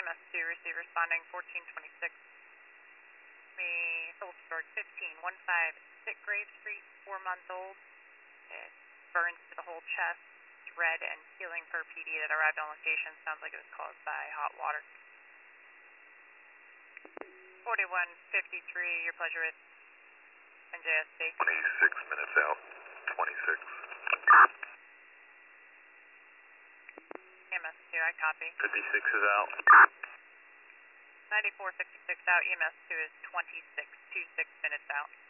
EMS2, receive responding 1426. Me, Phillipsburg 1515, Sick Grave Street, 4-month-old. It burns to the whole chest. It's red and healing per PD that arrived on location. Sounds like it was caused by hot water. 4153, your pleasure with NJSD. 26 minutes out, 26. EMS2, I copy. 56 is out. 9456 out, EMS2 is 26 minutes out.